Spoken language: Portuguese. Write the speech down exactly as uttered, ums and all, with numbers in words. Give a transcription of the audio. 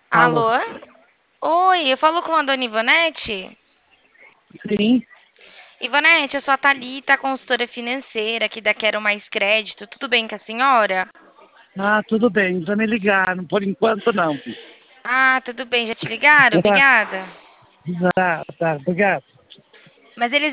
Alô? Alô? Oi, eu falo com a dona Ivonete? Sim. Ivonete, eu sou a Thalita, consultora financeira aqui da Quero Mais Crédito. Tudo bem com a senhora? Ah, tudo bem, precisa me ligar, não- por enquanto não. Ah, tudo bem, já te ligaram? Tá, Obrigada. tá, tá, obrigado. Mas eles